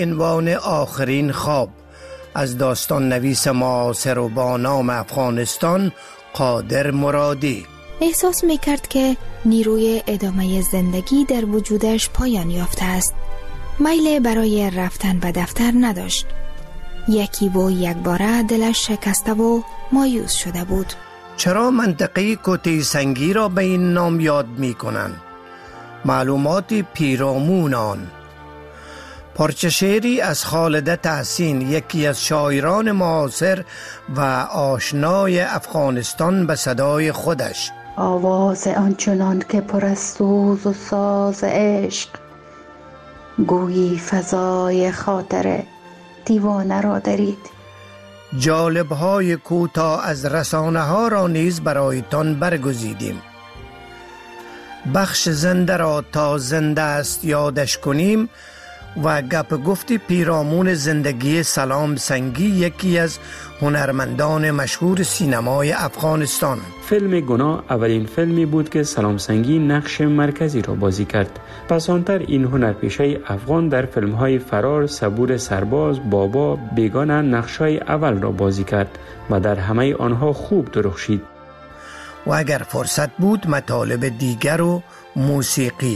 عنوان آخرین خواب از داستان نویس معاصر و با نام افغانستان قادر مرادی. احساس میکرد که نیروی ادامه زندگی در وجودش پایان یافته است. میل برای رفتن به دفتر نداشت. یکی و یک باره دلش شکسته و مایوس شده بود. چرا منطقه کوته سنگی را به این نام یاد می کنند؟ معلومات پیرامون آن. پارچه شعری از خالده تحسین، یکی از شاعران معاصر و آشنای افغانستان، به صدای خودش. آواز آنچنان که پر از سوز و ساز عشق، گویی فضای خاطر دیوانه را درید. جالب‌های کوتاه از رسانه‌ها را نیز برایتان برگزیدیم. بخش زنده را تا زنده است یادش کنیم و گپ گفت پیرامون زندگی سلام سنگی، یکی از هنرمندان مشهور سینمای افغانستان. فیلم گناه اولین فیلمی بود که سلام سنگی نقش مرکزی را بازی کرد. پس آنتر این هنرپیشه افغان در فیلم‌های فرار، صبور سرباز، بابا، بیگانه نقش‌های اول را بازی کرد و در همه آنها خوب درخشید. و اگر فرصت بود مطالب دیگر و موسیقی.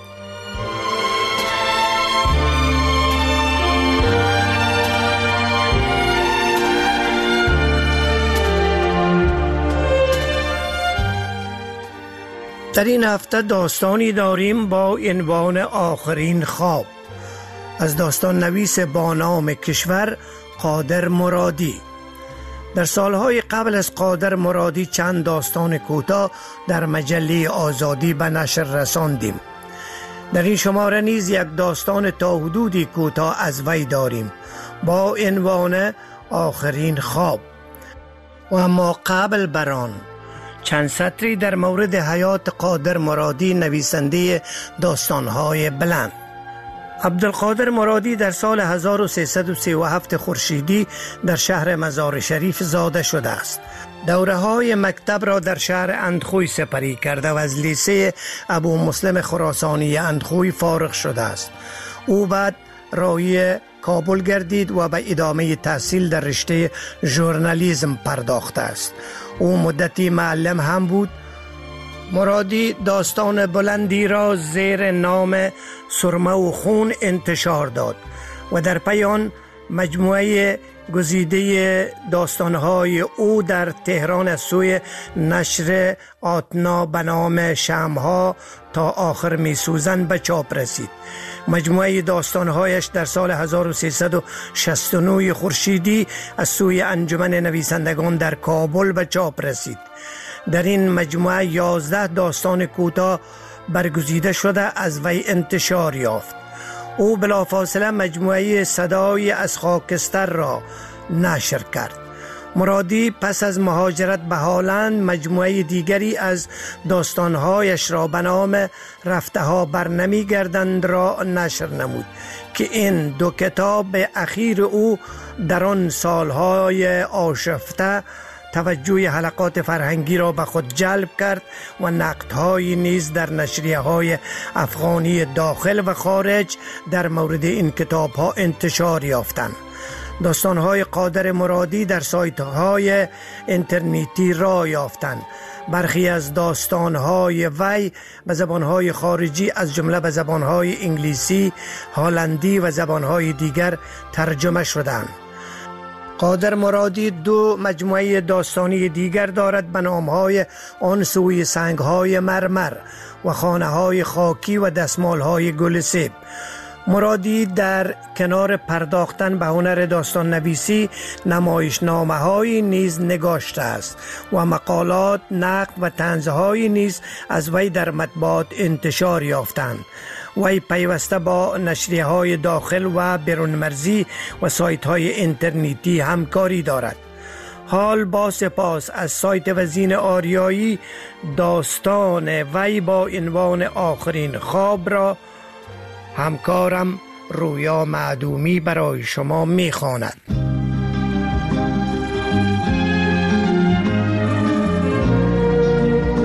در این هفته داستانی داریم با عنوان آخرین خواب از داستان نویس با نام کشور قادر مرادی. در سالهای قبل از قادر مرادی چند داستان کوتاه در مجله آزادی به نشر رساندیم. در این شماره نیز یک داستان تا حدودی کوتاه از وی داریم با عنوان آخرین خواب. و اما قبل بر آن چند سطری در مورد حیات قادر مرادی، نویسنده داستانهای بلند. عبدالقادر مرادی در سال 1337 خورشیدی در شهر مزار شریف زاده شده است. دوره‌های مکتب را در شهر اندخوی سپری کرده و از لیسه ابو مسلم خراسانی اندخوی فارغ شده است. او بعد راهی کابل گردید و به ادامه تحصیل در رشته ژورنالیسم پرداخته است. او مدتی معلم هم بود. مرادی داستان بلندی را زیر نام سرمه و خون انتشار داد و در پی آن مجموعه گزیده داستانهای او در تهران از سوی نشر آتنا به نام شمع‌ها تا آخر میسوزند به چاپ رسید. مجموعه داستانهایش در سال 1369 خورشیدی از سوی انجمن نویسندگان در کابل به چاپ رسید. در این مجموعه 11 داستان کوتاه برگزیده شده از وی انتشار یافت. او بلافاصله مجموعه صدای از خاکستر را نشر کرد. مرادی پس از مهاجرت به هلند مجموعه دیگری از داستانهایش را به نام رفته ها برنمی گردند را نشر نمود که این دو کتاب اخیر او در آن سالهای آشفته توجه حلقات فرهنگی را به خود جلب کرد و نقدهای نیز در نشریه‌های افغانی داخل و خارج در مورد این کتاب‌ها انتشار یافتند. داستان‌های قادر مرادی در سایت‌های اینترنتی راه یافتند. برخی از داستان‌های وی به زبان‌های خارجی از جمله به زبان‌های انگلیسی، هلندی و زبان‌های دیگر ترجمه شدند. قادر مرادی 2 مجموعه داستانی دیگر دارد به نام‌های آن سوی سنگ‌های مرمر و خانه‌های خاکی و دستمال‌های گل سیب. مرادی در کنار پرداختن به هنر داستان نویسی نمایشنامه‌های نیز نگاشته است و مقالات، نقد و طنزهای نیز از وی در مطبوعات انتشار یافتند. وی پیوسته با نشریه‌های داخل و بیرون مرزی و سایت‌های اینترنتی همکاری دارد. حال با سپاس از سایت وزین آریایی داستان وی با عنوان آخرین خواب را همکارم رویا معدومی برای شما می‌خواند.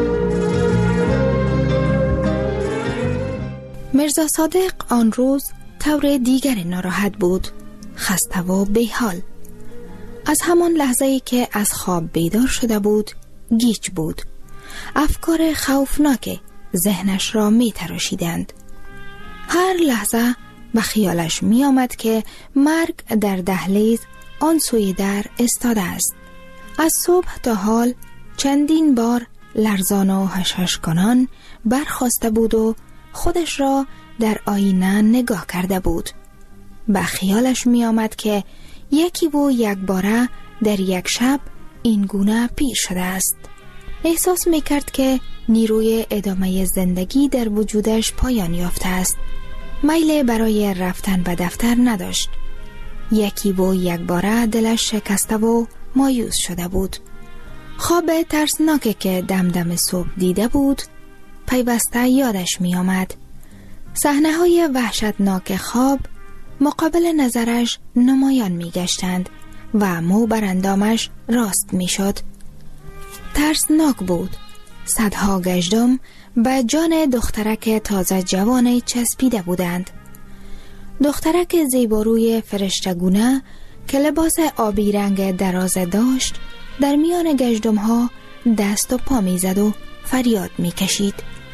مرزا صادق آن روز طور دیگری ناراحت بود، خسته و بیحال. از همان لحظه‌ای که از خواب بیدار شده بود گیج بود. افکار خوفناک ذهنش را می تراشیدند. هر لحظه به خیالش می آمد که مرگ در دهلیز آن سوی در استاده است. از صبح تا حال چندین بار لرزان و هشهش کنان برخاسته بود و خودش را در آینه نگاه کرده بود. به خیالش می آمد که یکی و یک باره در یک شب این گونه پیش شده است. احساس می کرد که نیروی ادامه زندگی در وجودش پایان یافته است. میل برای رفتن به دفتر نداشت. یکی و یک باره دلش شکسته و مایوس شده بود. خواب ترسناکی که دم صبح دیده بود پیوسته یادش می آمد. صحنه های وحشتناک خواب مقابل نظرش نمایان می گشتند و مو بر اندامش راست می شد. ترسناک بود. صدها گژدم به جان دخترک تازه جوان چسبیده بودند. دخترک زیباروی فرشتگونه که لباس آبی رنگ دراز داشت در میان گژدم ها دست و پا می زد و فریاد می کشید.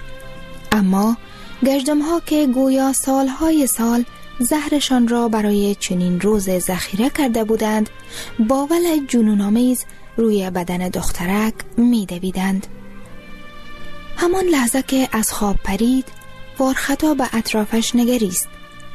اما گژدم ها که گویا سالهای سال زهرشان را برای چنین روز ذخیره کرده بودند با ولع جنون‌آمیز روی بدن دخترک می دویدند. همان لحظه که از خواب پرید وارخطا به اطرافش نگریست.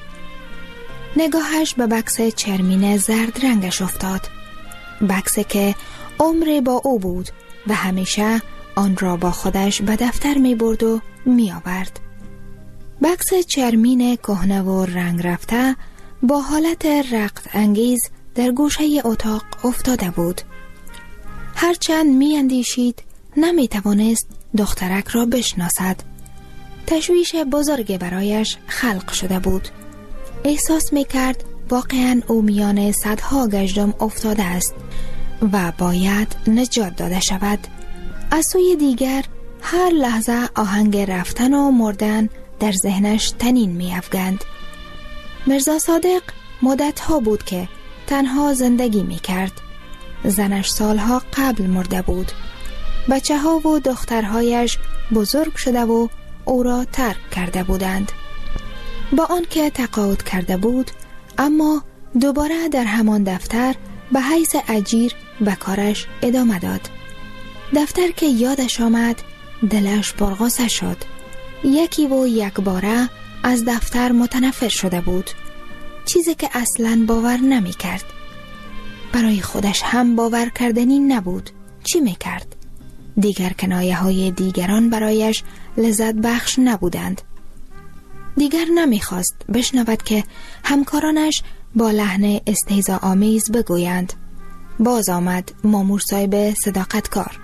نگاهش به بکس چرمین زرد رنگش افتاد. بکس که عمر با او بود و همیشه آن را با خودش به دفتر می برد و می آورد. بکس چرمین کهنه و رنگ رفته با حالت رقص انگیز در گوشه اتاق افتاده بود. هرچند می اندیشید نمی توانست دخترک را بشناسد. تشویش بزرگ برایش خلق شده بود. احساس می کرد واقعاً او میان صدها گژدم افتاده است و باید نجات داده شود. از سوی دیگر هر لحظه آهنگ رفتن و مردن در ذهنش تنین می افگند. مرزا صادق مدتها بود که تنها زندگی می کرد. زنش سالها قبل مرده بود. بچه ها و دخترهایش بزرگ شده و او را ترک کرده بودند. با آنکه تقاعد کرده بود اما دوباره در همان دفتر به حیث اجیر به کارش ادامه داد. دفتر که یادش آمد دلش پرغصه شد. یکی و یک باره از دفتر متنفر شده بود، چیزی که اصلاً باور نمی کرد. برای خودش هم باور کردنی نبود. چی می کرد؟ دیگر کنایه های دیگران برایش لذت بخش نبودند. دیگر نمی خواست بشنود که همکارانش با لحن استهزاآمیز بگویند. باز آمد مامور صاحب صداقتکار.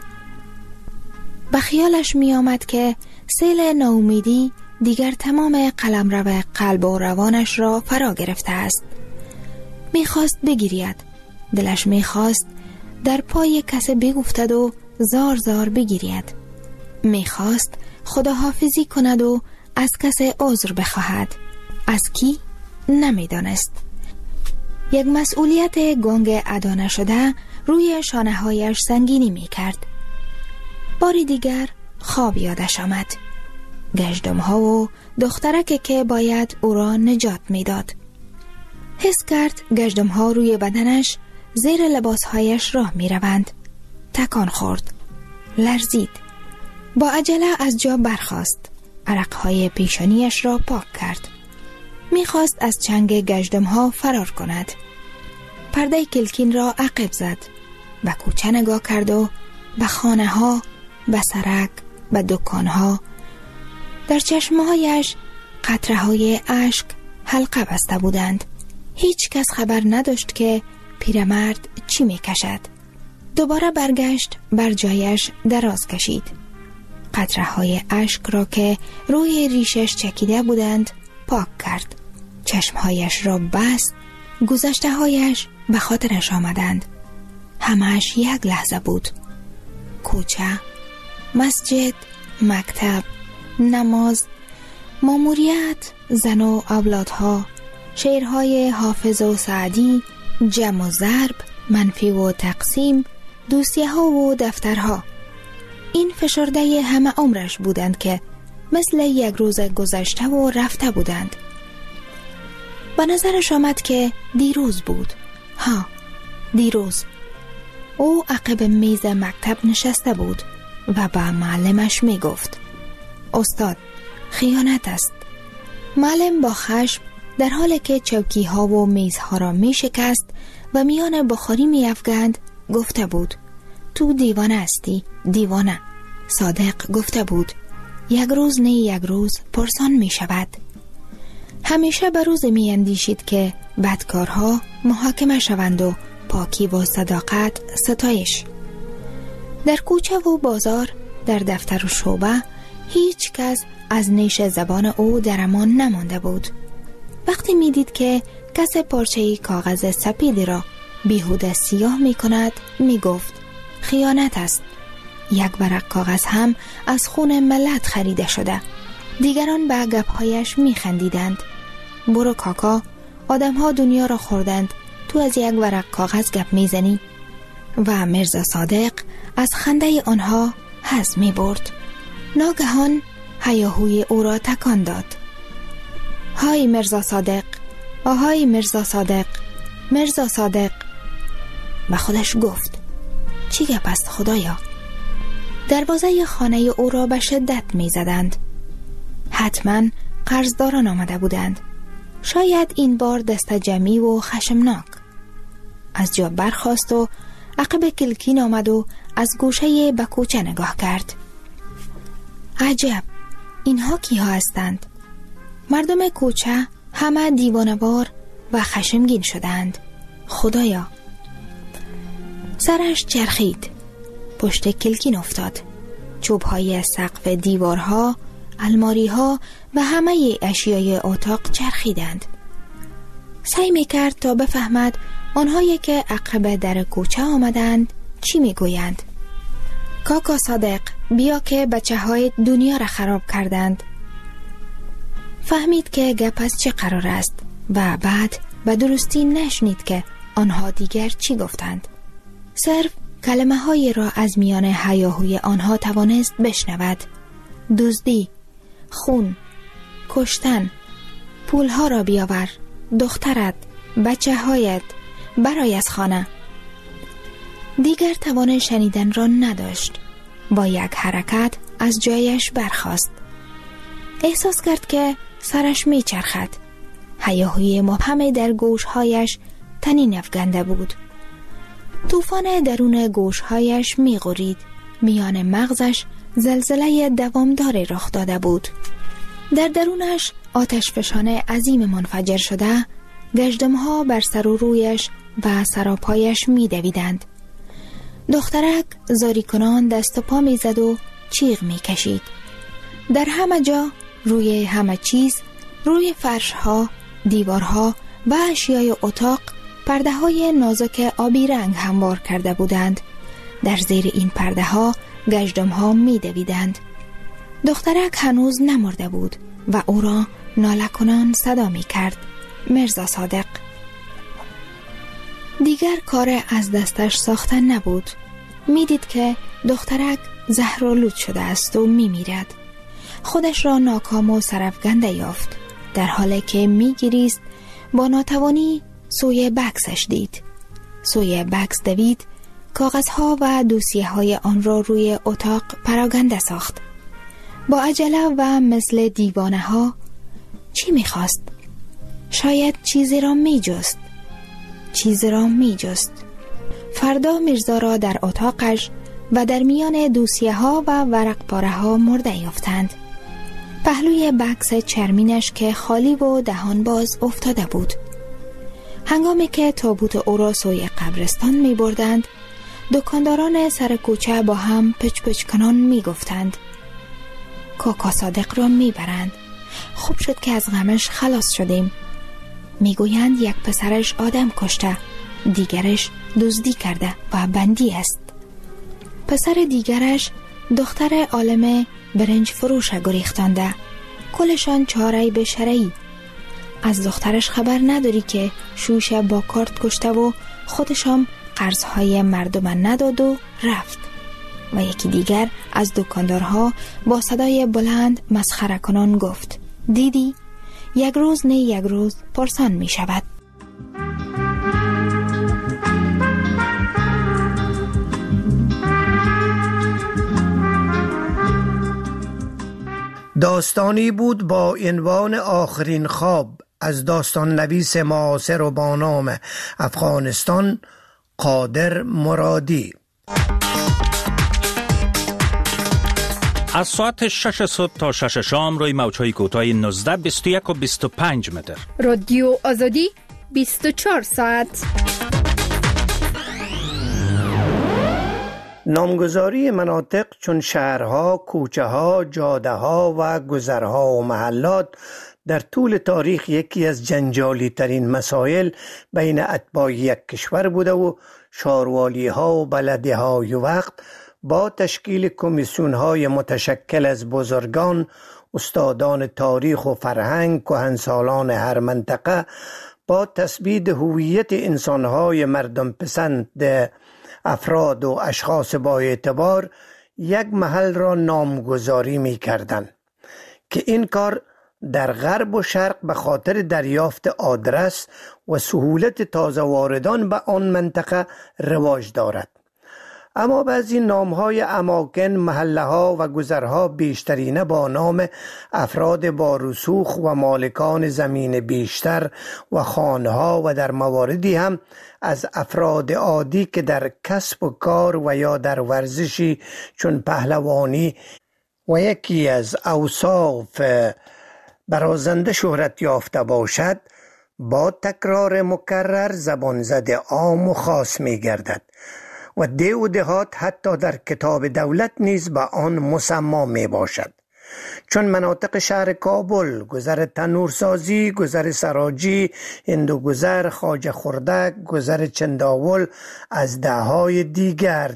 به خیالش می آمد که سیل ناامیدی دیگر تمام قلمرو قلب و روانش را فرا گرفته است. می خواست بگیرید. دلش می خواست در پای کسی بگفتد و زار زار بگیرید. می خواست خداحافظی کند و از کسی عذر بخواهد. از کی؟ نمی دانست. یک مسئولیت گنگ ادا نشده روی شانه هایش سنگینی می کرد. باری دیگر خواب یادش آمد. گژدم ها و دخترک که باید او را نجات می داد. حس کرد گژدم ها روی بدنش زیر لباس هایش راه می روند. تکان خورد. لرزید. با عجله از جا برخاست. عرقهای پیشانیش را پاک کرد. می خواست از چنگ گژدم ها فرار کند. پرده کلکین را عقب زد. به کوچه نگاه کرد و به خانه ها، به سرک، به دکان ها. در چشمهایش قطره های اشک حلقه بسته بودند. هیچ کس خبر نداشت که پیرمرد چی می کشد. دوباره برگشت، بر جایش دراز کشید. قطره های اشک را که روی ریشش چکیده بودند پاک کرد. چشمهایش را بست. گذشته هایش به خاطرش آمدند. همش یک لحظه بود. کوچه، مسجد، مکتب، نماز، ماموریت، زن و اولادها، شعرهای حافظ و سعدی، جمع و ضرب، منفی و تقسیم، دوسیه ها و دفترها. این فشرده همه عمرش بودند که مثل یک روز گذشته و رفته بودند. به نظرش آمد که دیروز بود. دیروز. او عقب میز مکتب نشسته بود و به معلمش می گفت: استاد، خیانت است. معلم با خشم در حالی که چوکی ها و میزها را می شکست و میان بخاری می افگند گفته بود: تو دیوانه هستی، دیوانه. صادق گفته بود: یک روز نه یک روز پرسان می شود. همیشه به روز می اندیشید که بدکارها محاکمه شوند و پاکی و صداقت ستایش. در کوچه و بازار، در دفتر و شعبه، هیچ کس از نیش زبان او در امان نمانده بود. وقتی می دید که کس پارچه کاغذ سپیدی را بیهوده سیاه می کند، می گفت: خیانت است. یک ورق کاغذ هم از خون ملت خریده شده. دیگران به گپ‌هایش می خندیدند: برو کاکا، آدم ها دنیا را خوردند، تو از یک ورق کاغذ گپ می زنی. و میرزا صادق از خنده آنها حظ می برد. ناگهان هیاهوی او را تکان داد: های میرزا صادق، آهای میرزا صادق، میرزا صادق. و خودش گفت: چی گپ است خدایا؟ دروازه خانه او را به شدت می زدند. حتما قرضداران آمده بودند. شاید این بار دست جمعی و خشمناک. از جا برخاست و عقب کلکین آمد و از گوشه به کوچه نگاه کرد. عجب، اینها کیها هستند؟ مردم کوچه همه دیوانه‌وار و خشمگین شدند. خدایا! سرش چرخید، پشت کلکین افتاد. چوب‌های سقف دیوارها، الماری‌ها و همه اشیای اتاق چرخیدند. سعی می‌کرد تا بفهمد آنهایی که عقب در کوچه آمدند چی میگویند. کاکا صادق، بیا که بچه‌های دنیا را خراب کردند. فهمید که گپ از چه قرار است و بعد به درستی نشنید که آنها دیگر چی گفتند. صرف کلمه هایی را از میان هیاهوی آنها توانست بشنود: دزدی، خون، کشتن، پولها را بیاور، دخترت، بچه هایت، برای از خانه. دیگر توان شنیدن را نداشت. با یک حرکت از جایش برخاست. احساس کرد که سرش می چرخد. هیاهوی مبهم در گوشهایش طنین افکنده بود. طوفان درون گوشهایش می غرید. میان مغزش زلزله دوامداری رخ داده بود. در درونش آتش فشان عظیم منفجر شده، گژدم‌ها بر سر و رویش و سراپایش می دویدند. دخترک زاری کنان دست و پا می زد و چیغ می کشید. در همه جا، روی همه چیز، روی فرشها، دیوارها و اشیای اتاق، پرده های نازک آبی رنگ هموار کرده بودند. در زیر این پرده ها گژدم ها می دویدند. دخترک هنوز نمرده بود و او را ناله کنان صدا می کرد: میرزا صادق. دیگر کار از دستش ساختن نبود. می دید که دخترک زهرآلود شده است و می میرد. خودش را ناکام و سرفکنده یافت. در حالی که می گریست با ناتوانی سوی بکسش دید. سوی بکس دوید، کاغذها و دوسیه های آن را روی اتاق پراگنده ساخت. با عجله و مثل دیوانه ها چی می خواست؟ شاید چیزی را می جست. چیزی را می جست. فردا میرزا را در اتاقش و در میان دوسیه ها و ورق پاره ها مرده یافتند. پهلوی بکس چرمینش که خالی و دهان باز افتاده بود. هنگامی که تابوت او را سوی قبرستان می بردند، دکانداران سر کوچه با هم پچ پچ کنان می گفتند: کاکا صادق را می برند. خوب شد که از غمش خلاص شدیم. می گویند یک پسرش آدم کشته، دیگرش دزدی کرده و بندی است. پسر دیگرش دختر عالم برنج فروش گریختانده، کلشان چاره به شرعی. از دخترش خبر نداری که شوش با کارت کشته و خودش هم قرضهای مردم نداد و رفت. و یکی دیگر از دکاندارها با صدای بلند مسخره کنان گفت دیدی؟ یک روز نه یک روز پرسان می شود. داستانی بود با عنوان آخرین خواب از داستان نویس معاصر و با نام افغانستان قادر مرادی. از ساعت 6 صبح تا 6 شام روی موج‌های کوتاه 19، 21 و 25 متر. رادیو آزادی 24 ساعت. نامگذاری مناطق چون شهرها، کوچه‌ها، جاده‌ها و گذرها و محلات در طول تاریخ یکی از جنجالی ترین مسائل بین اتباع یک کشور بوده و شاروالی‌ها و بلدی‌های وقت با تشکیل کمیسیون‌های متشکل از بزرگان، استادان تاریخ و فرهنگ، کهنسالان هر منطقه، با تثبیت هویت انسان‌های مردم پسند افراد و اشخاص با اعتبار یک محل را نامگذاری می کردند که این کار در غرب و شرق به خاطر دریافت آدرس و سهولت تازه واردان به آن منطقه رواج دارد. اما بعضی نامهای اماکن، محله‌ها و گذرها بیشترینه با نام افراد با رسوخ و مالکان زمین بیشتر و خانه‌ها و در مواردی هم از افراد عادی که در کسب و کار و یا در ورزشی چون پهلوانی و یکی از اوصاف برازنده شهرت یافته باشد، با تکرار مکرر زبانزد عام و خاص می گردد و ده و دهات حتی در کتاب دولت نیز به آن مسما می باشد. چون مناطق شهر کابل، گذر تنورسازی، گذر سراجی، هندوگذر، خواجه خردک، گذر چنداول از دههای دیگر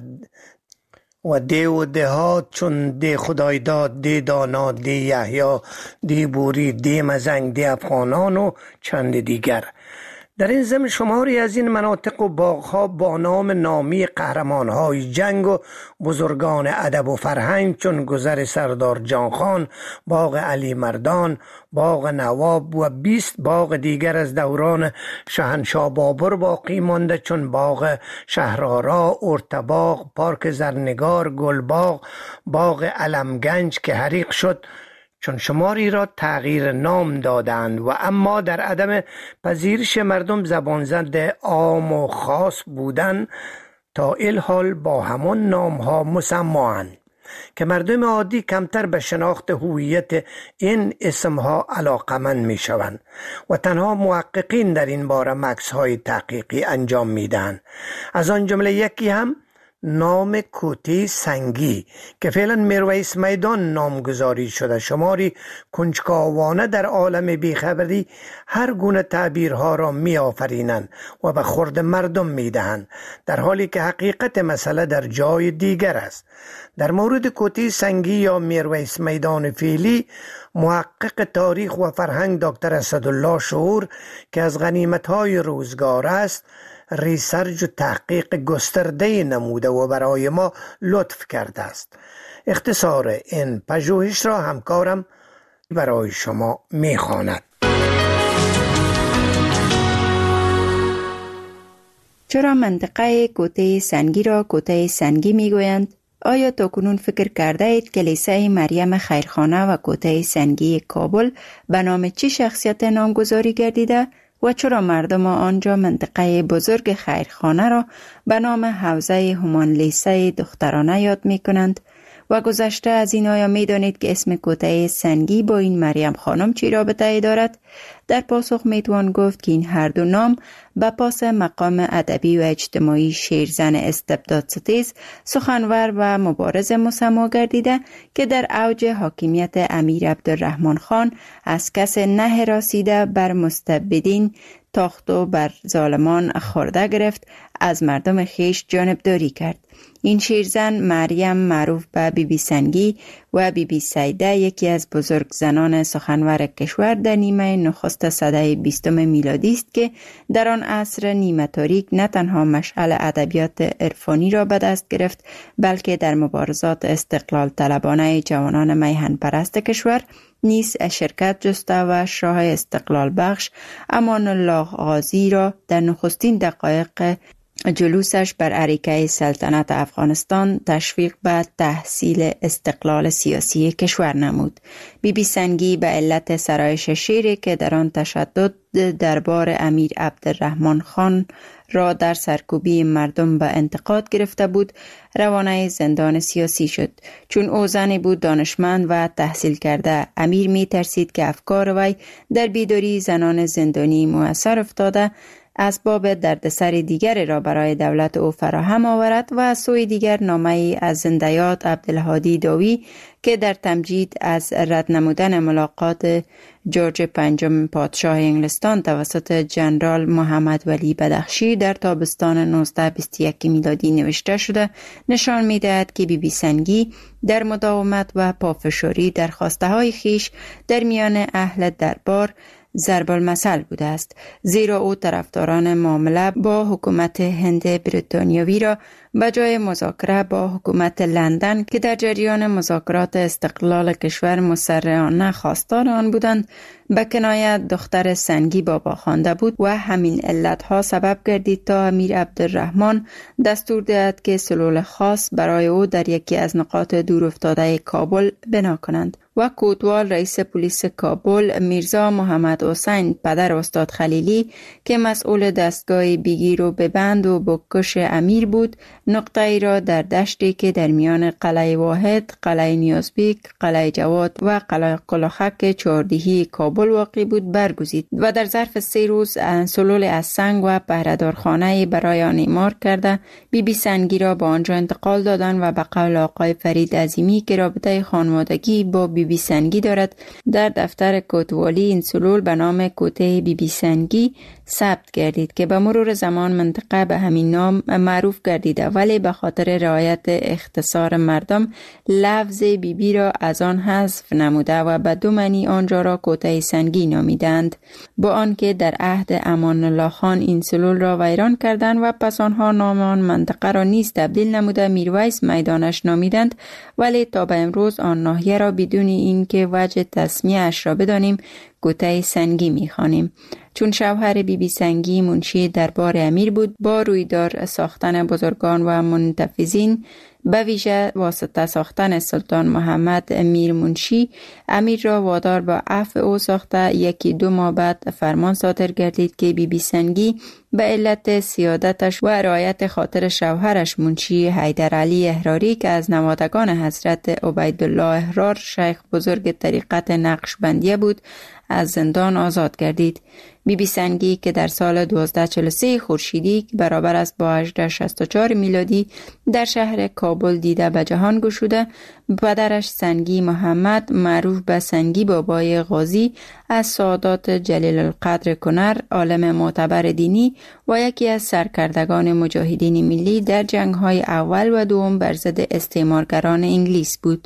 و ده و دهات چون ده خدایداد، ده دانا، ده یحیی، ده بوری، ده مزنگ، ده افغانان و چند دیگر. در این ضمن شماری از این مناطق و باغ‌ها با نام نامی قهرمان‌های جنگ و بزرگان ادب و فرهنگ چون گذر سردار جانخان، باغ علی مردان، باغ نواب و 20 باغ دیگر از دوران شاهنشاه بابر باقی مانده چون باغ شهرآرا، ارتباغ، پارک زرنگار، گلباغ، باغ علمگنج که حریق شد، چون شماری را تغییر نام دادند و اما در عدم پذیرش مردم زبانزد عام و خاص بودند تا الحال با همان نام‌ها مسمااند که مردم عادی کمتر به شناخت هویت این اسمها علاقمند می شوند و تنها محققین در این باره مکث‌های تحقیقی انجام می دهند. از آن جمله یکی هم نام کوته سنگی که فعلا میرویس میدان نامگذاری شده، شماری کنجکاوانه در عالم بیخبری هر گونه تعبیرها را می آفرینند و به خورد مردم می دهند، در حالی که حقیقت مسئله در جای دیگر است. در مورد کوته سنگی یا میرویس میدان فعلی، محقق تاریخ و فرهنگ دکتر اسدالله شعور که از غنیمت‌های روزگار است، ریسرچ و تحقیق گسترده نموده و برای ما لطف کرده است. اختصار این پژوهش را همکارم برای شما می‌خواند. چرا منطقه کوته سنگی را کوته سنگی میگویند؟ آیا تاکنون فکر کرده اید کلیسای مریم خیرخانه و کوته سنگی کابل به نام چه شخصیت نامگذاری گردیده و چرا مردم آنجا منطقه بزرگ خیرخانه را به نام حوزه همان لیسه دخترانه یاد می کنند؟ و گذشته از این آیا می دانید که اسم کوته سنگی با این مریم خانم چی رابطه دارد؟ در پاسخ می توان گفت که این هر دو نام به پاس مقام ادبی و اجتماعی شیرزن استبداد ستیز، سخنور و مبارز مسما گردیده که در اوج حاکمیت امیر عبدالرحمن خان از کس نه راسیده بر مستبدین تاخت و بر ظالمان خورده گرفت، از مردم خیش جانبداری کرد. این شیرزن مریم معروف به بی بی سنگی و بی بی سیده یکی از بزرگ زنان سخنور کشور در نیمه نخست سده 20 میلادی است که در آن عصر نیمه تاریک نه تنها مشعل ادبیات عرفانی را به دست گرفت، بلکه در مبارزات استقلال طلبانه جوانان میهن پرست کشور نیز شرکت جسته و شاه استقلال بخش امان الله غازی را در نخستین دقایق جلوسش بر اریکه سلطنت افغانستان تشویق به تحصیل استقلال سیاسی کشور نمود. بی بی سنگی به علت سرایش شیری که در آن تشدد دربار امیر عبدالرحمن خان را در سرکوبی مردم به انتقاد گرفته بود، روانه زندان سیاسی شد. چون او زنی بود دانشمند و تحصیل کرده، امیر می ترسید که افکار وی در بیداری زنان زندانی مؤثر افتاده اسباب دردسر دیگر را برای دولت او فراهم آورد و از سوی دیگر نامه‌ای از زندیات عبدالهادی داوی که در تمجید از رد نمودن ملاقات جورج پنجم پادشاه انگلستان توسط جنرال محمد ولی بدخشی در تابستان 1921 میلادی نوشته شده نشان می‌دهد که بی بی سنگی در مداومت و پافشاری در خواسته‌های خیش در میان اهل دربار ضرب المثل بوده است، زیرا او طرفداران معامله با حکومت هند بریتانیایی را به جای مذاکره با حکومت لندن که در جریان مذاکرات استقلال کشور مسرعانه خواستار آن بودند به کنایت دختر سنگی بابا خوانده بود و همین علتها سبب گردید تا امیر عبدالرحمن دستور دهد که سلول خاص برای او در یکی از نقاط دور افتاده کابل بنا کنند و کوتوال رئیس پلیس کابل میرزا محمد حسین پدر استاد خلیلی که مسئول دستگاه بیگیر و ببند و بکش امیر بود نقطه ای را در دشتی که در میان قلعه واحد، قلعه نیازبیک، قلعه جواد و قلعه قلاخک چهاردهی کابل واقع بود برگزید و در ظرف 3 روز سلول از سنگ و پهردارخانه برای آن اعمار کرده بی بی سنگی را با آنجا انتقال دادند و به قول آقای فرید عظیمی که رابطه خانوادگی با بی بی سنگی دارد در دفتر کوتوالی این سلول به نام کوته بی بی سنگی ثبت گردید که به مرور زمان منطقه به همین نام معروف گردیده، ولی به خاطر رعایت اختصار مردم لفظ بی بی را از آن حذف نموده و به 2 معنی آنجا را کوته سنگی نامیدند. با آنکه در عهد امان الله خان این سلول را ویران کردند و پس آنها نام آن منطقه را نیز تبدیل نموده میرویس میدانش نامیدند، ولی تا به امروز آن ناحیه را بدون اینکه وجه تسمیه اش را بدانیم کوته سنگی می‌خوانیم. چون شوهر بی بی سنگی منشی دربار امیر بود، با رویدار ساختن بزرگان و منتفذین به ویژه واسطه ساختن سلطان محمد امیر منشی امیر را وادار به عفو او ساخته 1-2 ماه بعد فرمان صادر گردید که بی بی سنگی به علت سیادتش و رعایت خاطر شوهرش منشی حیدرعلی احراری که از نوادگان حضرت عبیدالله احرار شیخ بزرگ طریقت نقشبندیه بود از زندان آزاد گردید. بی بی سنگی که در سال 1243 خورشیدی برابر است با 1864 میلادی در شهر کابل دیده به جهان گشوده، پدرش سنگی محمد معروف به سنگی بابای غازی از سادات جلیل القدر کنر، عالم معتبر دینی و یکی از سرکردگان مجاهدین ملی در جنگ‌های اول و دوم بر ضد استعمارگران انگلیس بود.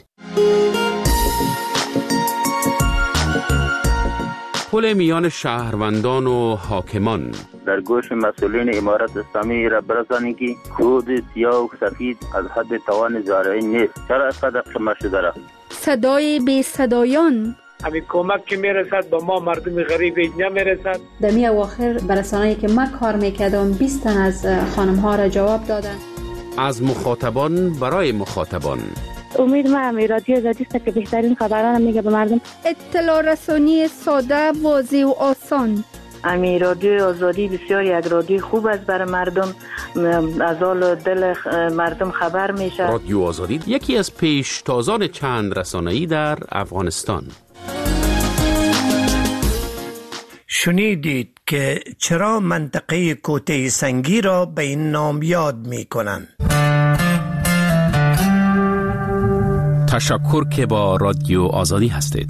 پل میان شهروندان و حاکمان در گوش مسئولین امارت اسلامی را برسانید که کود سیاه و سفید از حد توان زارعی نیست. چرا اینقدر قمه شده را؟ صدای بی صدایان همین کمک که میرسد به ما مردم غریب نمیرسد. در می اواخر برسانه‌ای که من کار میکردم 20 تن از خانم ها را جواب دادن. از مخاطبان برای مخاطبان. امید من رادیو آزادی است که بهترین خبران میگه به مردم. اطلاع رسانی ساده، واضح و آسان. رادیو آزادی بسیار یک رادیو خوب است برای مردم، از حال دل مردم خبر میشه. رادیو آزادی یکی از پیشتازان چند رسانه‌ای در افغانستان. شنیدید که چرا منطقه کوته سنگی را به این نام یاد می کنند. تشکر که با رادیو آزادی هستید.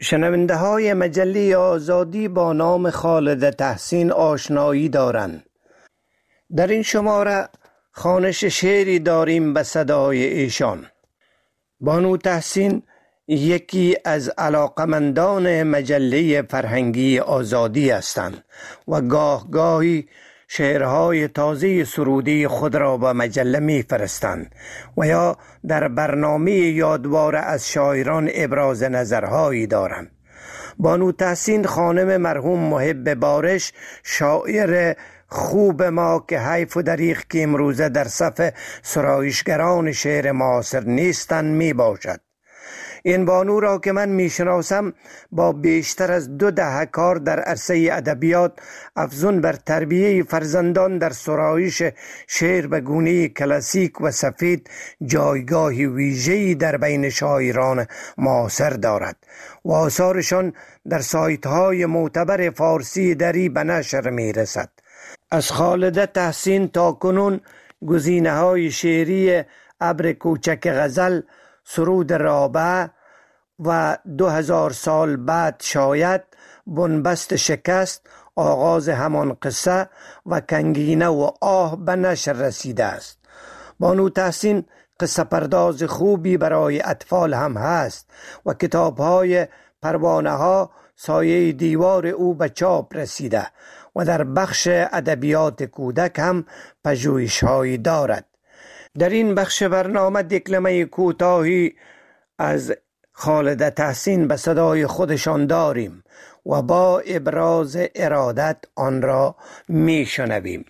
شنونده های مجله آزادی با نام خالد تحسین آشنایی دارند. در این شماره خوانش شعری داریم به صدای ایشان. بانو تحسین یکی از علاقمندان مجله فرهنگی آزادی هستند و گاهی شعرهای تازه سرودی خود را به مجله می‌فرستند و یا در برنامه یادوار از شاعران ابراز نظرهایی دارند. بانو تحسین خانم مرحوم محب بارش، شاعر خوب ما که حیف و دریغ که امروزه در صف سرایشگران شعر معاصر نیستند می باشد. این بانو را که من میشناسم با بیشتر از 2 دهه کار در عرصه ادبیات افزون بر تربیه فرزندان در سرایش شعر به گونه کلاسیک و سفید جایگاهی ویژه‌ای در بین شاعران معاصر دارد و آثارشان در سایت‌های معتبر فارسی دری به نشر میرسد. از خالد تحسین تا کنون گزینه‌های شعری ابر کوچک غزل، سرود رابعه و 2000 سال بعد شاید، بنبست شکست، آغاز همان قصه و کنگینه و آه به نشر رسیده است. بانو تحسین قصه پرداز خوبی برای اطفال هم هست و کتاب‌های پروانه ها سایه دیوار او به چاپ رسیده و در بخش ادبیات کودک هم پژوهش‌هایی دارد. در این بخش برنامه دکلمه کوتاهی از خالد تحسین به صدای خودشان داریم و با ابراز ارادت آن را میشنویم.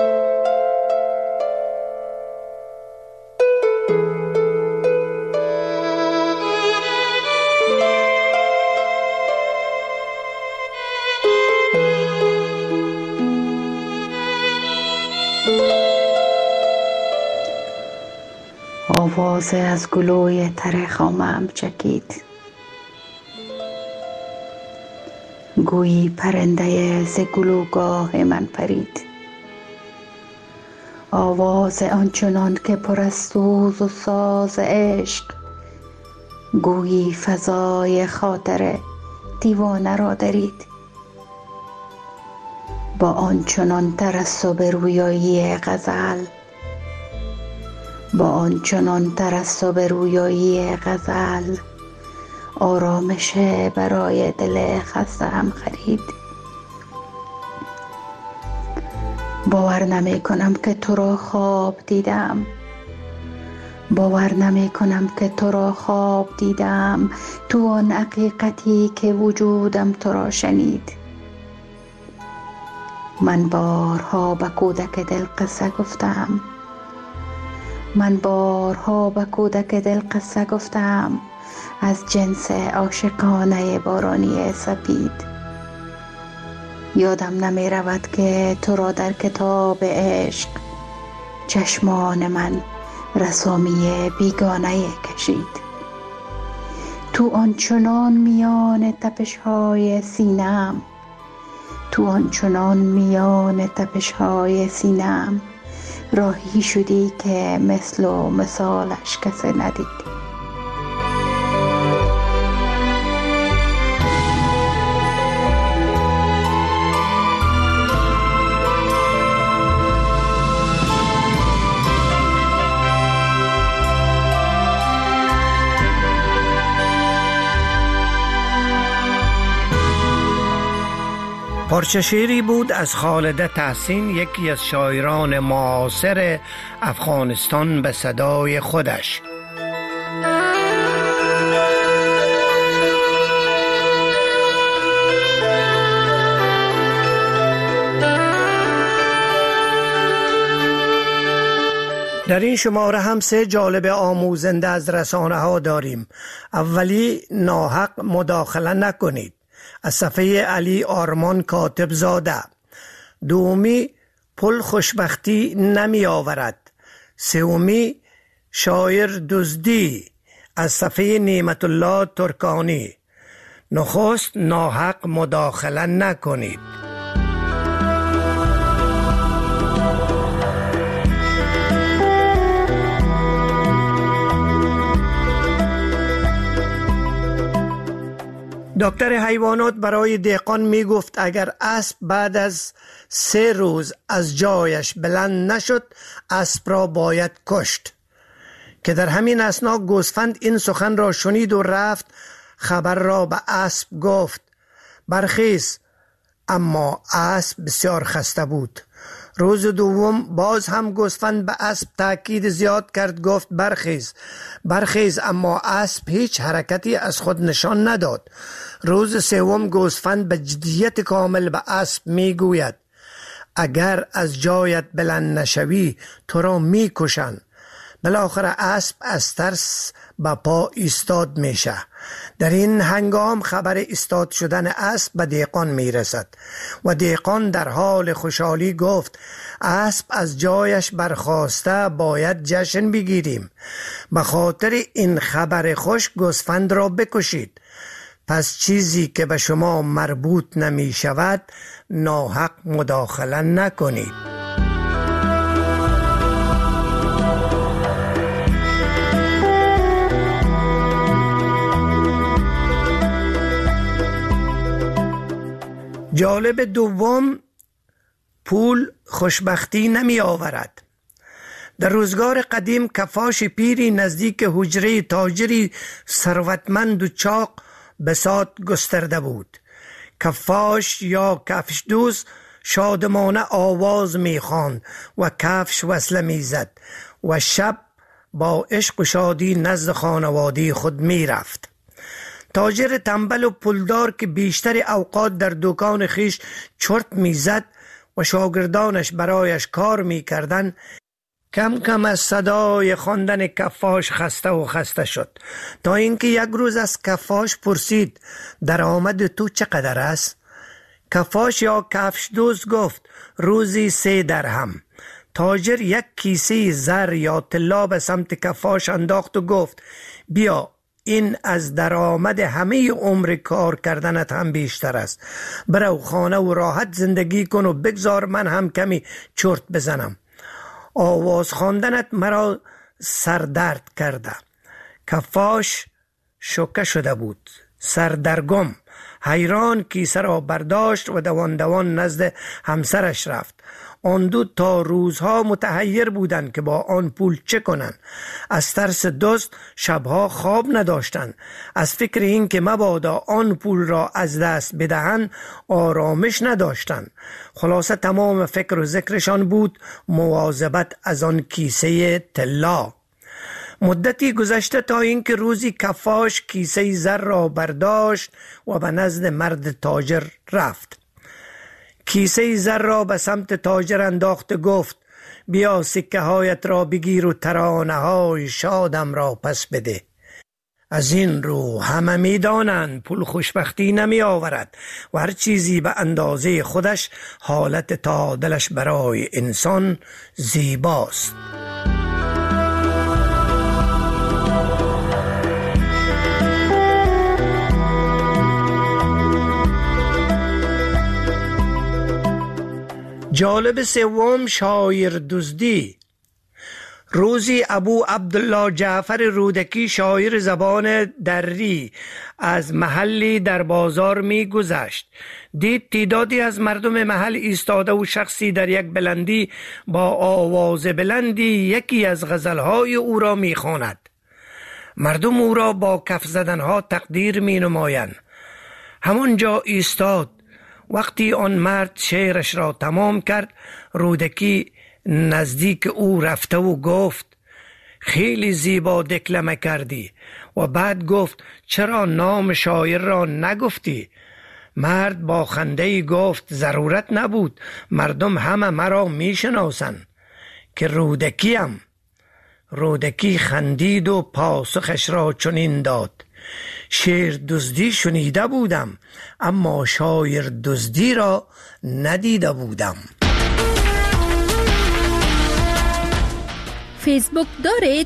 آواز از گلوی تر خامم چکید، گویی پرنده ز گلوگاه من پرید. آواز آنچنان که پر از سوز و ساز عشق، گویی فضای خاطر دیوانه را درید. با آنچنان ترسب رویایی غزل، با آنچنان ترسب رویایی غزل، آرامش برای دل خسته هم خرید. باور نمی کنم که تو را خواب دیدم، باور نمی کنم که تو را خواب دیدم، تو آن حقیقتی که وجودم تو را شنید. من بارها به کودک دل قصه گفتم، من بارها به کودک دل قصه گفتم از جنس عاشقانه بارانی سپید. یادم نمی رود که تو را در کتاب عشق چشمان من رسامی بیگانه کشید. تو آنچنان میان تپش‌های سینه‌ام، تو آنچنان میان تپش‌های سینه‌ام راهی شدی که مثل و مثالش کسی ندید. پارچه شعری بود از خالد تحسین، یکی از شاعران معاصر افغانستان، به صدای خودش. در این شماره هم 3 جالب آموزنده از رسانه ها داریم. اولی، ناحق مداخله نکنید، از صفحه علی آرمان کاتب زاده. دومی، پل خوشبختی نمی آورد. سومی، شاعر دزدی، از صفحه نعمت الله ترکانی. نخست، ناحق مداخله نکنید. دکتر حیوانات برای دهقان می گفت اگر اسب بعد از 3 روز از جایش بلند نشد اسب را باید کشت، که در همین اثنا گوسفند این سخن را شنید و رفت خبر را به اسب گفت برخیز، اما اسب بسیار خسته بود. روز دوم باز هم گوسفند به اسب تاکید زیاد کرد، گفت برخیز، اما اسب هیچ حرکتی از خود نشان نداد. روز سوم گوسفند به جدیت کامل به اسب میگوید اگر از جایت بلند نشوی تو را میکشند. بالاخره اسب از ترس به پا ایستاد میشه. در این هنگام خبر ایستاد شدن اسب به دهقان میرسد و دهقان در حال خوشحالی گفت اسب از جایش برخاسته، باید جشن بگیریم. به خاطر این خبر خوش گوسفند را بکشید. پس چیزی که به شما مربوط نمی شود ناحق مداخله نکنید. جالب دوم، پول خوشبختی نمی آورد. در روزگار قدیم کفاش پیری نزدیک حجره تاجری ثروتمند و چاق بساط گسترده بود. کفاش یا کفش دوست شادمانه آواز می خواند و کفش وصله می زد و شب با عشق و شادی نزد خانواده خود می رفت. تاجر تنبل و پولدار که بیشتر اوقات در دکان خیش چرت میزد و شاگردانش برایش کار میکردند، کم کم از صدای خواندن کفاش خسته شد، تا اینکه یک روز از کفاش پرسید درآمد تو چقدر است؟ کفاش یا کفش دوست گفت روزی 3 درهم. تاجر یک کیسه زر یا طلا به سمت کفاش انداخت و گفت بیا، این از درآمد همه عمر کار کردنت هم بیشتر است. برو خانه و راحت زندگی کن و بگذار من هم کمی چرت بزنم. آواز خواندنت مرا سردرد کرده. کفاش شوکه شده بود، سردرگم، حیران کیسه را برداشت و دوان نزد همسرش رفت. آن دو تا روزها متحیر بودند که با آن پول چه کنند. از ترس دزد شبها خواب نداشتند. از فکر این که مبادا آن پول را از دست بدهند آرامش نداشتند. خلاصه تمام فکر و ذکرشان بود مواظبت از آن کیسه طلا. مدتی گذشته تا اینکه روزی کفاش کیسه زر را برداشت و به نزد مرد تاجر رفت. کیسه زر را به سمت تاجر انداخت، گفت بیا سکه هایت را بگیر و ترانه های شادم را پس بده. از این رو همه می دانند پول خوشبختی نمی آورد و هر چیزی به اندازه خودش حالت تعادلش برای انسان زیباست. جالب سوم، شاعر دزدی. روزی ابو عبدالله جعفر رودکی شاعر زبان دری از محلی در بازار می گذشت. دید تعدادی از مردم محل ایستاده و شخصی در یک بلندی با آواز بلندی یکی از غزلهای او را می خواند. مردم او را با کف زدنها تقدیر می نمایند. همانجا ایستاد. وقتی آن مرد شعرش را تمام کرد، رودکی نزدیک او رفته و گفت خیلی زیبا دکلمه کردی. و بعد گفت چرا نام شاعر را نگفتی؟ مرد با خنده‌ای گفت ضرورت نبود، مردم همه مرا میشناسند که رودکیم. رودکی خندید و پاسخش را چنین داد شعر دزدی شنیده بودم، اما شاعر دزدی را ندیده بودم. فیسبوک دارید؟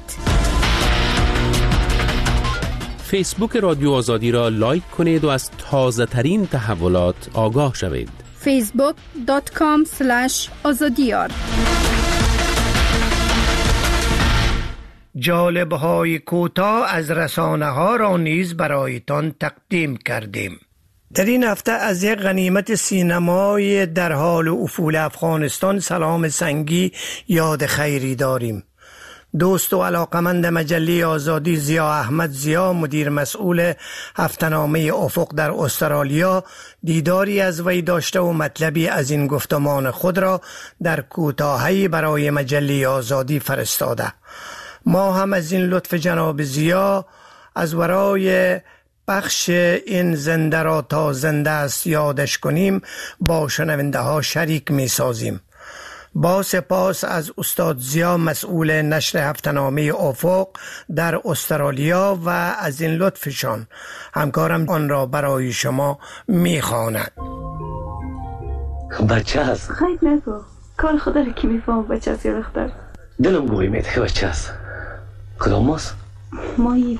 فیسبوک رادیو آزادی را لایک کنید و از تازه ترین تحولات آگاه شوید. facebook.com/azadiyar. جالب‌های کوتاه از رسانه‌ها را نیز برایتان تقدیم کردیم. در این هفته از یک غنیمت سینمای در حال افول افغانستان سلام سنگی یاد خیری داریم. دوست و علاقمند مجله آزادی ضیا احمد ضیا، مدیر مسئول هفته‌نامه افق در استرالیا، دیداری از وی داشته و مطلبی از این گفتمان خود را در کوتاهی برای مجله آزادی فرستاده. ما هم از این لطف جناب ضیا از ورای بخش این زنده را تا زنده است یادش کنیم با شنونده ها شریک می سازیم. با سپاس از استاد ضیا مسئول نشر هفته‌نامه افق در استرالیا و از این لطفشان، همکارم آن را برای شما می خواند. بچه هست؟ خیلی نگو، کار خدا رو کی میفهم بچه هست یا دختر؟ دلم گویی میده بچه هست. کدام ماست؟ مایید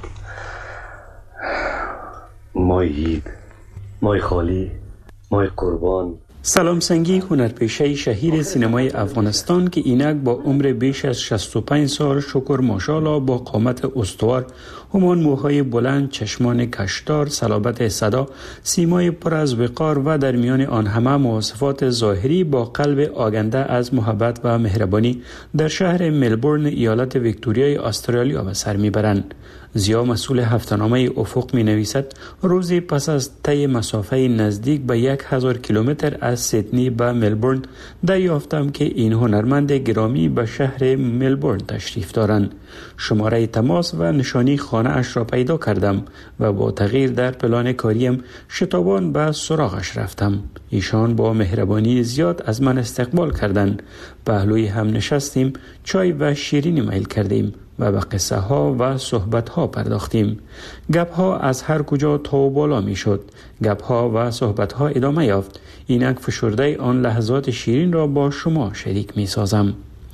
مای خالی، مای قربان. سلام سنگی هنرپیشه شهیر سینمای افغانستان که اینک با عمر بیش از 65 سال شکر ماشاءالله با قامت استوار، همان موهای بلند، چشمان کشدار، صلابت صدا، سیمای پر از وقار و در میان آن همه مواصفات ظاهری با قلب آگنده از محبت و مهربانی در شهر ملبورن ایالت ویکتوریای استرالیا به سر میبرند. ضیا مسئول هفته‌نامه افق می نویسد روزی پس از طی مسافه نزدیک به 1000 کیلومتر از سیدنی به ملبورن دریافتم که این هنرمند گرامی به شهر ملبورن تشریف دارند. شماره تماس و نشانی خانه اش را پیدا کردم و با تغییر در پلان کاریم شتابان به سراغش رفتم. ایشان با مهربانی زیاد از من استقبال کردند. پهلوی هم نشستیم، چای و شیرینی میل کردیم و به قصه ها و صحبت ها پرداختیم. گپ ها از هر کجا تا و بالا می شد. گپ ها و صحبت ها ادامه یافت. اینک فشرده آن لحظات شیرین را با شما شریک می سازم.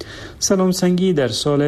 سلام سنگی در سال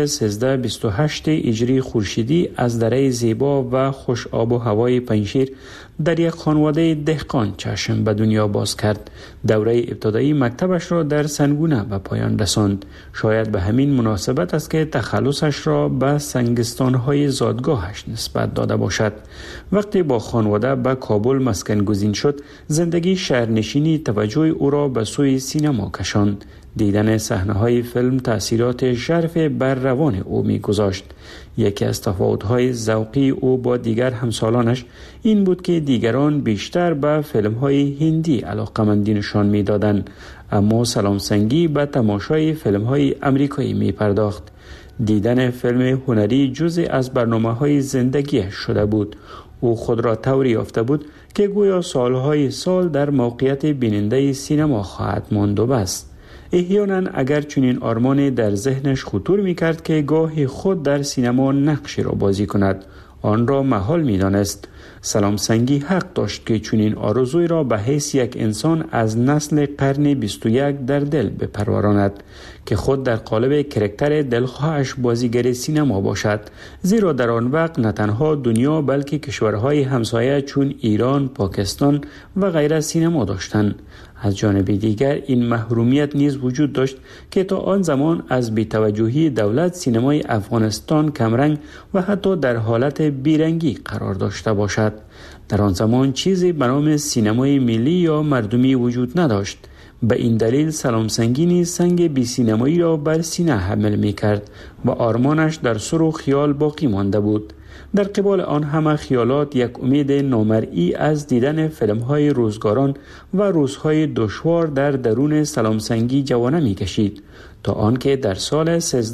1328 هجری خورشیدی از دره زیبا و خوش آب و هوای پنجشیر در یک خانواده دهقان چشم به دنیا باز کرد. دوره ابتدایی مکتبش را در سنگونه به پایان رساند. شاید به همین مناسبت است که تخلصش را به سنگستان‌های زادگاهش نسبت داده باشد. وقتی با خانواده به کابل مسکن گزین شد، زندگی شهرنشینی توجه او را به سوی سینما کشاند. دیدن صحنه‌های فیلم تأثیرات ژرف بر روان او می‌گذاشت. یکی از تفاوت‌های ذوقی او با دیگر همسالانش این بود که دیگران بیشتر به فیلم‌های هندی علاقه‌مندی نشان می‌دادند، اما سلام سنگی به تماشای فیلم‌های آمریکایی می‌پرداخت. دیدن فیلم هنری جزء از برنامه‌های زندگیش شده بود. او خود را طوری یافته بود که گویا سالهای سال در موقعیت بیننده سینما خواهد ماند و بس. احیانا اگر چنین آرمانی در ذهنش خطور می‌کرد که گاهی خود در سینما نقشی را بازی کند، آن را محال می‌دانست. سلام سنگی حق داشت که چنین آرزوی را به حیث یک انسان از نسل قرن 21 در دل بپروراند که خود در قالب کرکتر دلخواهش بازیگر سینما باشد، زیرا در آن وقت نه تنها دنیا بلکه کشورهای همسایه چون ایران، پاکستان و غیره سینما داشتند. از جانب دیگر این محرومیت نیز وجود داشت که تا آن زمان از بی‌توجهی دولت سینمای افغانستان کمرنگ و حتی در حالت بیرنگی قرار داشته باشد. در آن زمان چیزی به نام سینمای ملی یا مردمی وجود نداشت. به این دلیل سلام سنگی سنگ بی سینمایی را بر سینه حمل می کرد و آرمانش در سر و خیال باقی مانده بود. در قبال آن همه خیالات یک امید نامرئی از دیدن فیلم‌های روزگاران و روزهای دشوار در درون سلام سنگی جوانه می‌کشید تا آنکه در سال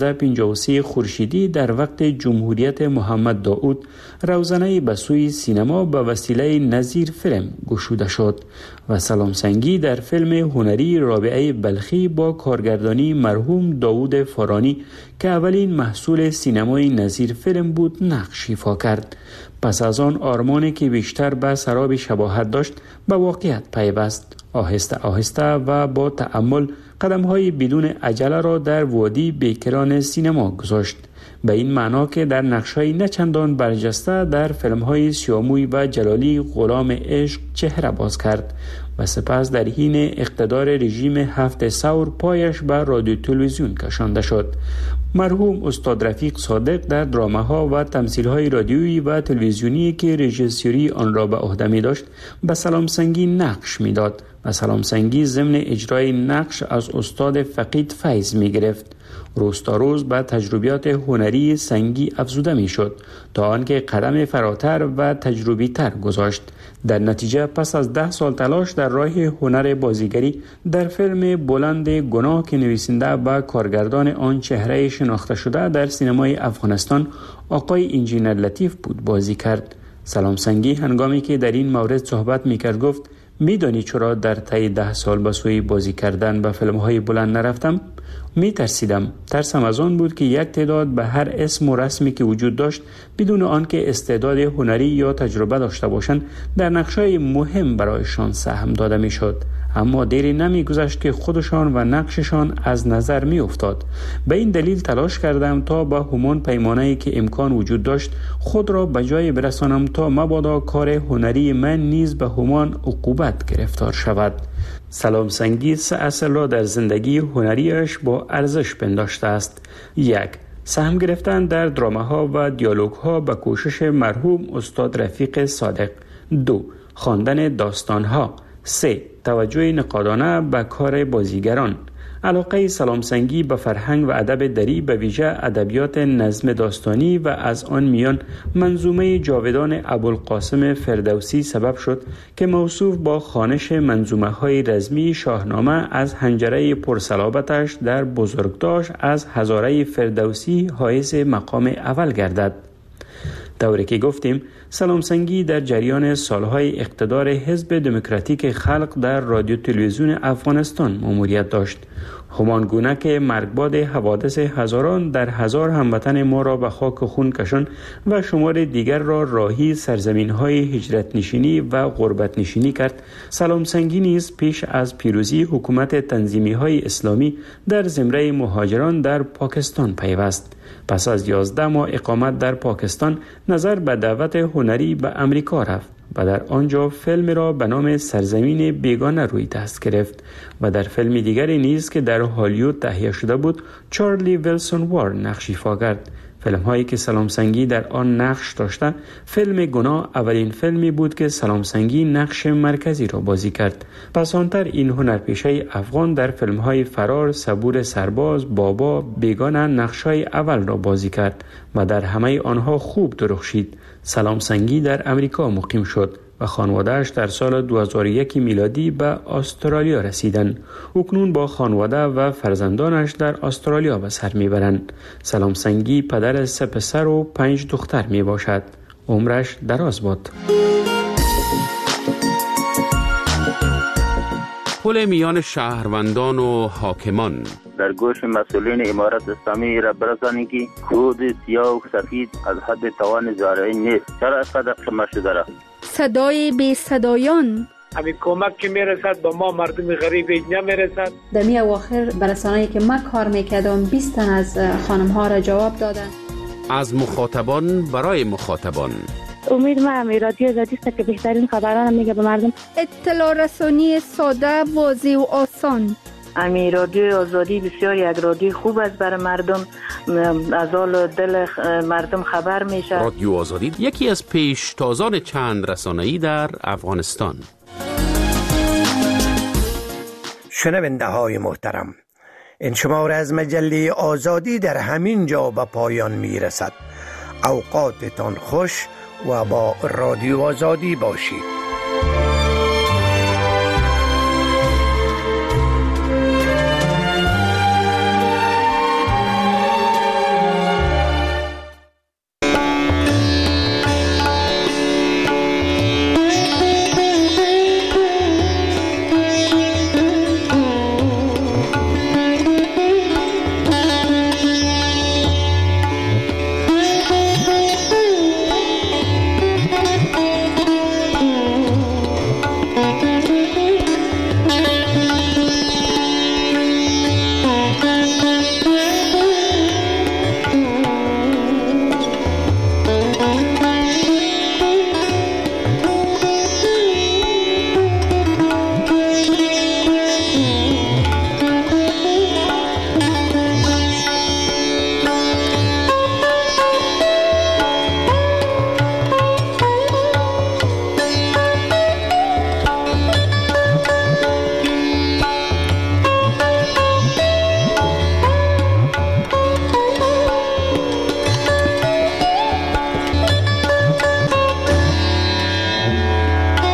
1353 خورشیدی در وقت جمهوریت محمد داود روزنه به سوی سینما به وسیله نظیر فیلم گشوده شد و سلام سنگی در فیلم هنری رابعه بلخی با کارگردانی مرحوم داود فارانی که اولین محصول سینمای نظیر فیلم بود نقش ایفا کرد. پس از آن آرمانی که بیشتر به سراب شباهت داشت به واقعیت پیوست. آهسته آهسته و با تأمل قدم‌های بدون عجله را در وادی بیکران سینما گذاشت. به این معنا که در نقش‌های نچندان برجسته در فیلم‌های سیاموی و جلالی غلام عشق چهره باز کرد و سپس در حین اقتدار رژیم 7 ثور پایش به رادیو تلویزیون کشانده شد. مرحوم استاد رفیق صادق در دراماها و تمثیل‌های رادیویی و تلویزیونی که رژیسوری آن را به عهده می داشت به سلام سنگی نقش میداد و سلام سنگی ضمن اجرای نقش از استاد فقید فیض می گرفت. روز تا روز به تجربیات هنری سنگی افزوده می شد تا آنکه قدم فراتر و تجربی تر گذاشت. در نتیجه پس از 10 سال تلاش در راه هنر بازیگری در فیلم بلند گناه که نویسنده و کارگردان آن چهره شناخته شده در سینمای افغانستان آقای انجینر لطیف بود بازی کرد. سلام سنگی هنگامی که در این مورد صحبت می‌کرد گفت: می‌دانی چرا در طی 10 سال به سوی بازی کردن به فیلم‌های بلند نرفتم؟ می‌ترسیدم. ترسم از آن بود که یک تعداد به هر اسم و رسمی که وجود داشت بدون آنکه استعداد هنری یا تجربه داشته باشند در نقش‌های مهم برایشان سهم داده می‌شد. اما دیری نمی‌گذشت که خودشان و نقششان از نظر می‌افتاد. به این دلیل تلاش کردم تا با همان پیمانه‌ای که امکان وجود داشت خود را به جای برسانم تا مبادا کار هنری من نیز به همان عقوبت گرفتار شود. سلام سنگی 3 اصل را در زندگی هنریش با ارزش پنداشته است. 1. سهم گرفتن در دراماها و دیالوگ‌ها به کوشش مرحوم استاد رفیق صادق. 2. خواندن داستان‌ها. 3. توجه نقادانه به کار بازیگران. علاقه سلام سنگی به فرهنگ و ادب دری به ویژه ادبیات نظم داستانی و از آن میان منظومه جاودان ابوالقاسم فردوسی سبب شد که موصوف با خوانش منظومه‌های رزمی شاهنامه از حنجره پرصلابتش در بزرگداشت از هزاره فردوسی حایز مقام اول گردد. طوری که گفتیم سلام سنگی در جریان سالهای اقتدار حزب دموکراتیک خلق در رادیو تلویزیون افغانستان مأموریت داشت. همان گونه که مرگباد حوادث هزاران در هزار هموطن ما را به خاک و خون کشان و شمار دیگر را راهی سرزمین‌های هجرت نشینی و غربت نشینی کرد، سلام سنگی نیز پیش از پیروزی حکومت تنظیمی‌های اسلامی در زمره مهاجران در پاکستان پیوست. پس از 11 ماه اقامت در پاکستان نظر به دعوت هنری به امریکا رفت و در آنجا فیلم را به نام سرزمین بیگانه روی دست گرفت و در فیلم دیگری نیز که در هالیوود تهیه شده بود چارلی ویلسون وار نقش ایفا کرد. فیلم هایی که سلام سنگی در آن نقش داشته، فیلم گناه اولین فیلمی بود که سلام سنگی نقش مرکزی را بازی کرد. پس آنتر این هنرپیشه افغان در فیلم های فرار، صبور سرباز، بابا، بیگانه نقش های اول را بازی کرد و در همه آنها خوب درخشید. سلام سنگی در امریکا مقیم شد و خانواده‌اش در سال 2001 میلادی به استرالیا رسیدند. اکنون با خانواده و فرزندانش در استرالیا به سر میبرند. سلام سنگی پدر 3 پسر و 5 دختر می باشد. عمرش دراز باد. پل میان شهروندان و حاکمان در گوش مسئولین امارت اسلامی را برسانی که کود سیاه و سفید از حد توان زارعی نیست. چرا اینقدر خمه شده را؟ صدای بی صدایان همین کمک که میرسد با ما مردم غریب نمیرسد. در می اواخر برسانه‌ای که من کار میکردم 20 تن از خانم ها را جواب دادن. از مخاطبان برای مخاطبان. امید من رادیو آزادی است که بهترین خبران میگه به مردم. اطلاع رسانی ساده، واضح و آسان. امی رادیو آزادی بسیار یک رادیو خوب است برای مردم، از حال دل مردم خبر میشه. رادیو آزادی یکی از پیشتازان چند رسانه‌ای در افغانستان. شنونده های محترم، این شماره از مجله آزادی در همین جا به پایان میرسد. اوقاتتان خوش و با رادیو آزادی باشید.